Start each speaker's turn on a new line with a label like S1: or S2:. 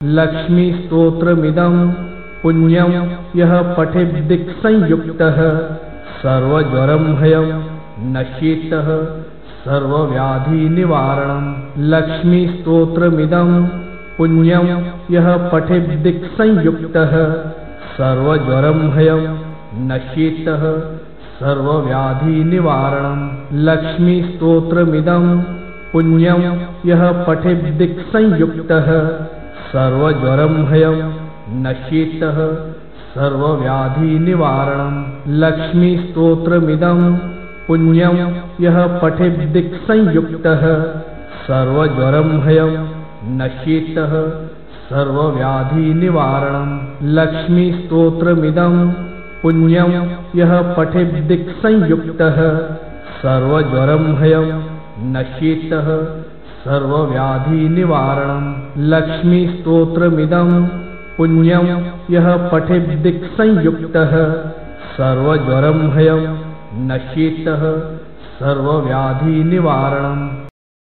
S1: लक्ष्मीस्तोत्रमिदं पुण्यं यः पठेद्दिक्संयुक्तः सर्वज्वरं भयं नश्येतः सर्वव्याधिनिवारणम्। लक्ष्मीस्तोत्रमिदं पुण्यं यः पठेद्दिक्संयुक्तः सर्वज्वरं भयं नश्येतः सर्वव्याधिनिवारणम्। लक्ष्मीस्तोत्रमिदं पुण्यं यः पठेद्दिक्संयुक्तः सर्वज्वरं भयं नश्येतः सर्वव्याधिनिवारणम्। लक्ष्मीस्तोत्रमिदं पुण्यं यः पठेद्दिक्संयुक्तः सर्वज्वरं भयं नश्येतः सर्वव्याधिनिवारणम्। लक्ष्मीस्तोत्रमिदं पुण्यं यः पठेद्दिक्संयुक्तः सर्वज्वरं भयं नश्येतः सर्वव्याधिनिवारणम्। लक्ष्मीस्तोत्रमिदं पुण्यं यः पठेद्दिक्संयुक्तः सर्वज्वरं भयं नश्येतः सर्वव्याधिनिवारणम्।